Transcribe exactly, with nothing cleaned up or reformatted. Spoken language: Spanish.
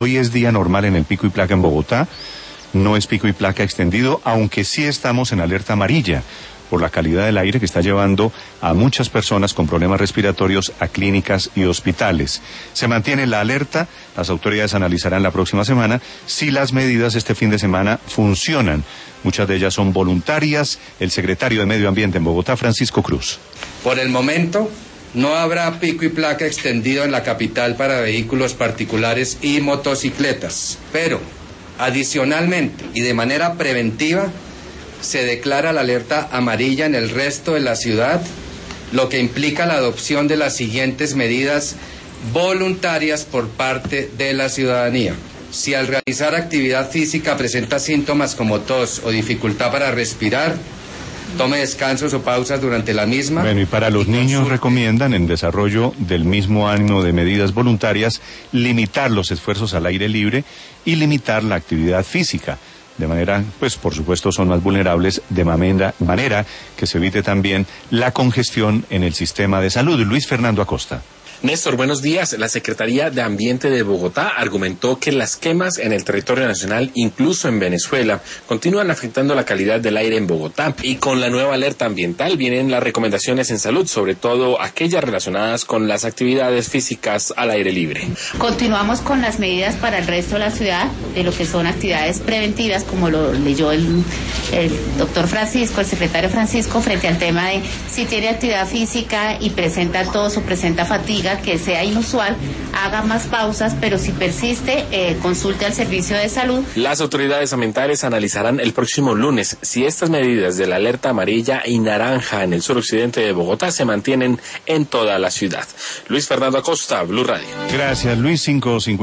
Hoy es día normal en el pico y placa en Bogotá, no es pico y placa extendido, aunque sí estamos en alerta amarilla por la calidad del aire que está llevando a muchas personas con problemas respiratorios a clínicas y hospitales. Se mantiene la alerta, las autoridades analizarán la próxima semana si las medidas este fin de semana funcionan. Muchas de ellas son voluntarias. El secretario de Medio Ambiente en Bogotá, Francisco Cruz. Por el momento, no habrá pico y placa extendido en la capital para vehículos particulares y motocicletas, pero adicionalmente y de manera preventiva se declara la alerta amarilla en el resto de la ciudad, lo que implica la adopción de las siguientes medidas voluntarias por parte de la ciudadanía. Si al realizar actividad física presenta síntomas como tos o dificultad para respirar, tome descansos o pausas durante la misma. Bueno, y para los niños recomiendan, en desarrollo del mismo ánimo de medidas voluntarias, limitar los esfuerzos al aire libre y limitar la actividad física. De manera, pues por supuesto son más vulnerables, de manera, manera que se evite también la congestión en el sistema de salud. Luis Fernando Acosta. Néstor, buenos días. La Secretaría de Ambiente de Bogotá argumentó que las quemas en el territorio nacional, incluso en Venezuela, continúan afectando la calidad del aire en Bogotá. Y con la nueva alerta ambiental vienen las recomendaciones en salud, sobre todo aquellas relacionadas con las actividades físicas al aire libre. Continuamos con las medidas para el resto de la ciudad, de lo que son actividades preventivas, como lo leyó el, el doctor Francisco, el secretario Francisco, frente al tema de si tiene actividad física y presenta tos o presenta fatiga, que sea inusual, haga más pausas, pero si persiste, eh, consulte al servicio de salud. Las autoridades ambientales analizarán el próximo lunes si estas medidas de la alerta amarilla y naranja en el suroccidente de Bogotá se mantienen en toda la ciudad. Luis Fernando Acosta, Blue Radio. Gracias, Luis. cinco cincuenta